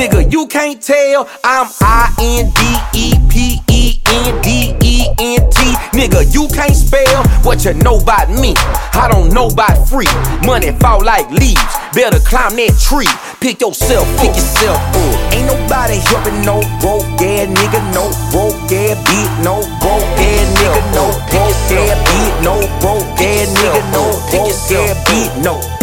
Nigga, you can't tell I'm INDEPENDENT. Nigga, you can't spell what you know about me. I don't know about free. Money fall like leaves. Better climb that tree. Pick yourself up. Ain't nobody helping no broke ass nigga. No broke ass beat. No broke ass nigga. No broke ass beat. No broke ass nigga. No broke ass beat. No.